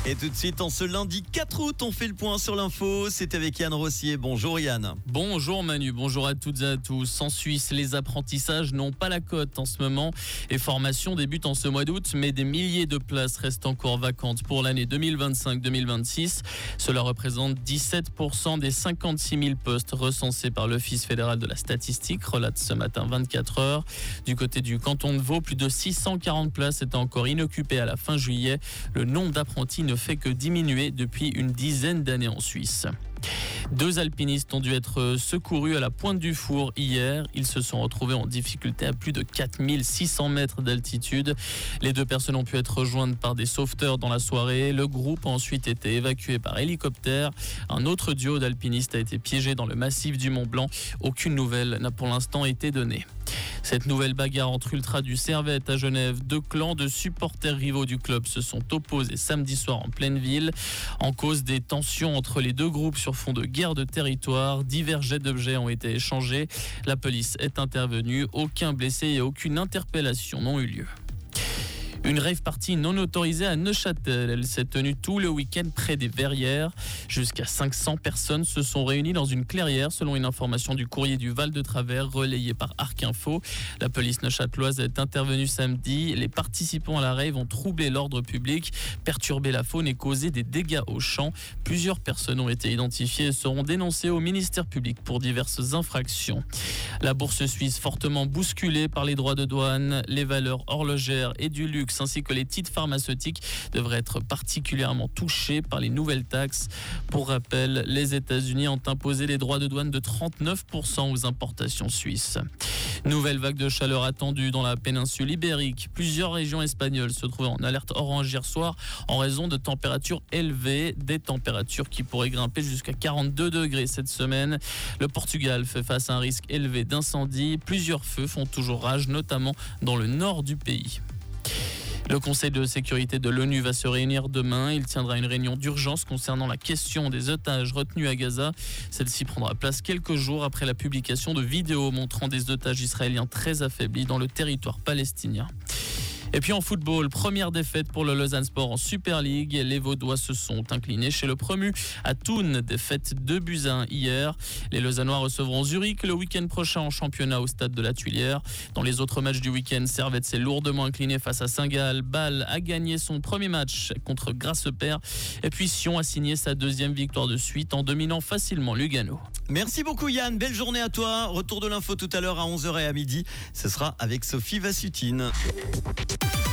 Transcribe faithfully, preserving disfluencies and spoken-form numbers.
Et tout de suite, en ce lundi quatre août, on fait le point sur l'info. C'est avec Yann Rossier. Bonjour Yann. Bonjour Manu, bonjour à toutes et à tous. En Suisse, les apprentissages n'ont pas la cote en ce moment. Les formations débutent en ce mois d'août, mais des milliers de places restent encore vacantes pour l'année deux mille vingt-cinq deux mille vingt-six. Cela représente dix-sept pour cent des cinquante-six mille postes recensés par l'Office fédéral de la statistique, relate ce matin vingt-quatre heures. Du côté du canton de Vaud, plus de six cent quarante places étaient encore inoccupées à la fin juillet. Le nombre d'apprentis ne fait que diminuer depuis une dizaine d'années en Suisse. Deux alpinistes ont dû être secourus à la pointe du Four hier. Ils se sont retrouvés en difficulté à plus de quatre mille six cents mètres d'altitude. Les deux personnes ont pu être rejointes par des sauveteurs dans la soirée. Le groupe a ensuite été évacué par hélicoptère. Un autre duo d'alpinistes a été piégé dans le massif du Mont Blanc. Aucune nouvelle n'a pour l'instant été donnée. Cette nouvelle bagarre entre Ultra du Servette à Genève, deux clans de supporters rivaux du club se sont opposés samedi soir en pleine ville. En cause des tensions entre les deux groupes sur fond de guerre de territoire, divers jets d'objets ont été échangés. La police est intervenue, aucun blessé et aucune interpellation n'ont eu lieu. Une rave party non autorisée à Neuchâtel. Elle s'est tenue tout le week-end près des Verrières. Jusqu'à cinq cents personnes se sont réunies dans une clairière, selon une information du courrier du Val de Travers relayée par Arc Info. La police neuchâteloise est intervenue samedi. Les participants à la rave ont troublé l'ordre public, perturbé la faune et causé des dégâts aux champs. Plusieurs personnes ont été identifiées et seront dénoncées au ministère public pour diverses infractions. La bourse suisse fortement bousculée par les droits de douane, les valeurs horlogères et du luxe ainsi que les titres pharmaceutiques devraient être particulièrement touchés par les nouvelles taxes. Pour rappel, les États-Unis ont imposé les droits de douane de trente-neuf pour cent aux importations suisses. Nouvelle vague de chaleur attendue dans la péninsule ibérique. Plusieurs régions espagnoles se trouvaient en alerte orange hier soir en raison de températures élevées, des températures qui pourraient grimper jusqu'à quarante-deux degrés cette semaine. Le Portugal fait face à un risque élevé d'incendie. Plusieurs feux font toujours rage, notamment dans le nord du pays. Le Conseil de sécurité de l'ONU va se réunir demain. Il tiendra une réunion d'urgence concernant la question des otages retenus à Gaza. Celle-ci prendra place quelques jours après la publication de vidéos montrant des otages israéliens très affaiblis dans le territoire palestinien. Et puis en football, première défaite pour le Lausanne Sport en Super League. Les Vaudois se sont inclinés chez le promu à Thun, défaite deux buts à un hier. Les Lausannois recevront Zurich le week-end prochain en championnat au stade de la Tuilière. Dans les autres matchs du week-end, Servette s'est lourdement incliné face à Saint-Gall. Bâle a gagné son premier match contre Grasshopper. Et puis Sion a signé sa deuxième victoire de suite en dominant facilement Lugano. Merci beaucoup Yann, belle journée à toi. Retour de l'info tout à l'heure à onze heures et à midi. Ce sera avec Sophie Vassutine.